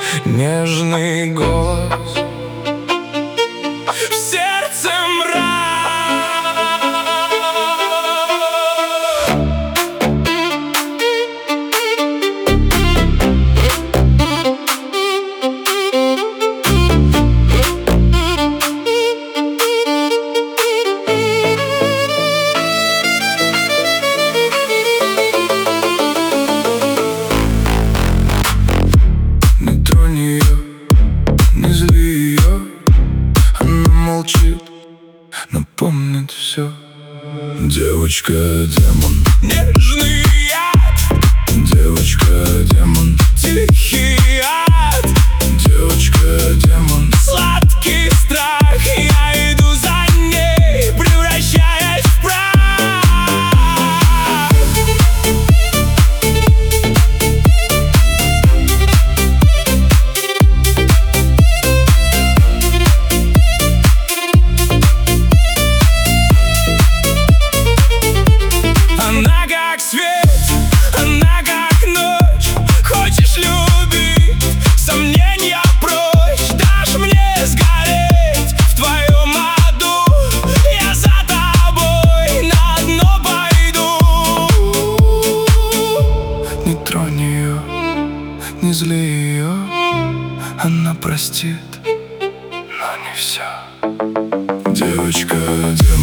нежный голос, в сердце мрак. Не тронь ее, не зли ее, она молчит, напомнит все. Девочка-демон, нежный яд, девочка-демон, тихий ад, девочка-демон, сладкий страх. Я иду за ней, превращаясь в прах. Она как свет, она как ночь. Хочешь любить, сомнения прочь. Дашь мне сгореть в твоем аду, я за тобой на дно пойду. Не тронь ее, не зли ее, она простит, но не все. Девочка, девочка.